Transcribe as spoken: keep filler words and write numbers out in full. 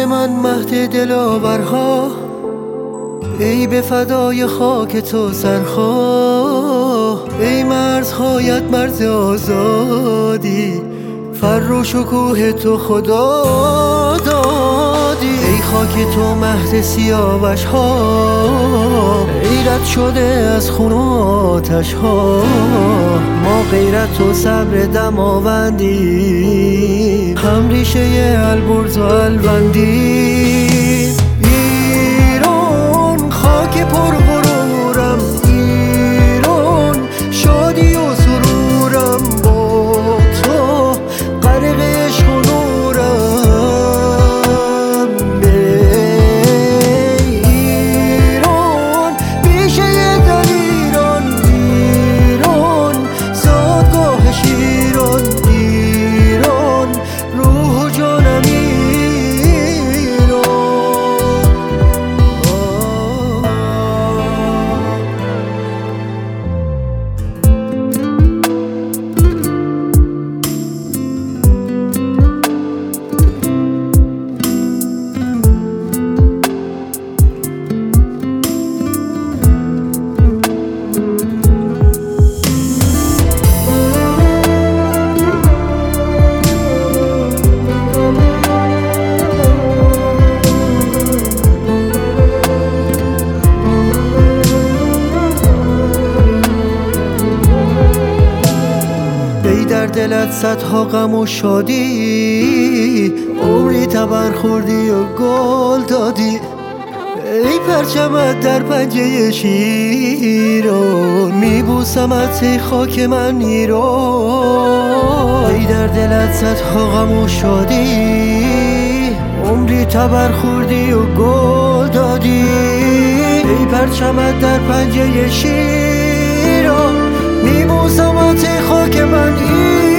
شهر من مهد دلاورها، ای به فدای خاک تو سرخواه. ای مرزهایت مرز آزادی، فر و شکوه تو خدا دادی. ای خاک تو مهد سیاوش ها، ای رد شده از خون و آتش ها. ما غیرت و صبر دماوندی، هم ریشه البرز و الوندی. ایران خاک پر غرورم، ایران شادی و سرورم. با تو غرق عشق و نورم. ایران بیشه دلیران، ایران زادگاه شیران. ایران روح و جانم ایران. ای در دلت صدها غم و شادی، عمری تبر خوردی و گل دادی. ای پرچمت در پنجه شیران، میبوسمت ای خاک من ایران. ای در دلت صدها غم و شادی، عمری تبر خوردی و گل دادی. ای پرچمت در پنجه شیران، میبوسمت ای خاک من ایران.